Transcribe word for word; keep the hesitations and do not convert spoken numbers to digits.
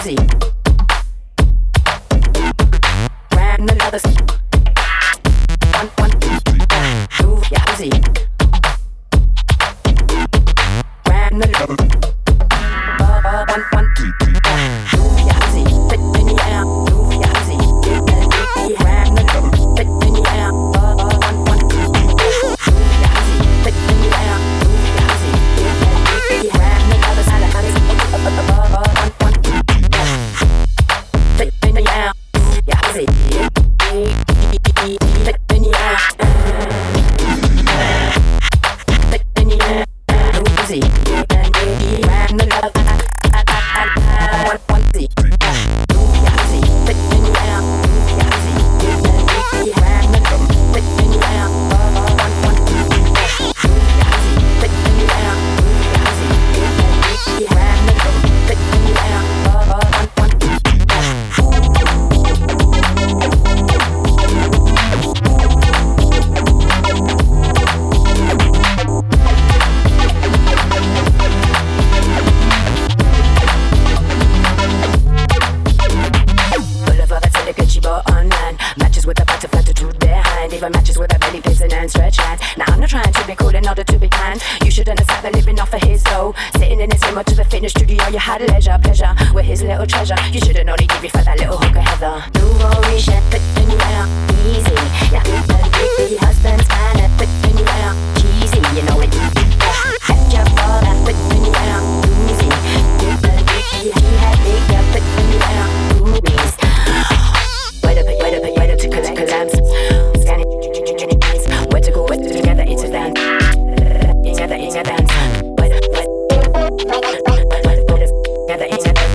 busy. Ran another one, one, two, yeah, busy. Ran another uh, one, one, two, yeah, busy. Fit in the air, two, yeah, busy. Ran another fit in the air, uh, one, one, two, yeah, busy. Fit in the air, two, yeah, busy. Ran another side of uh, one, one, two, fit in the air, yeah, busy. Fit in the air, fit in the air, two, busy. Ran another one, one, two, yeah, busy. Fit in the air, yeah, busy. Ran another fit in the air, one, one, two, yeah, busy. Fit in the air, yeah, busy. Ran another fit in the air, one, one, two. Boulevard, that's a Gucci bought online. Matches with a butterfly tattooed behind. Even matches with a belly piercing and stretch lines. Now I'm not trying to be cool in order to be kind. You shouldn't have sat there living off of his dough. Sitting in his limo to the fitness studio, you had leisure, pleasure with his little treasure. You should've known he'd give you for that little hooker Heather. Nouveau riche, fit in the air, easy. Yeah, the husband's man, fit in the air, cheesy. You know it. Left your father, fit in the air, easy. He had big, fit in the air, boobies. Wait up, wait up, wait up to collapse. Scanning, where to go, where to together, it's a dance. Inga the inga dance. Wait, wait, wait, wait, wait, together, inga dance.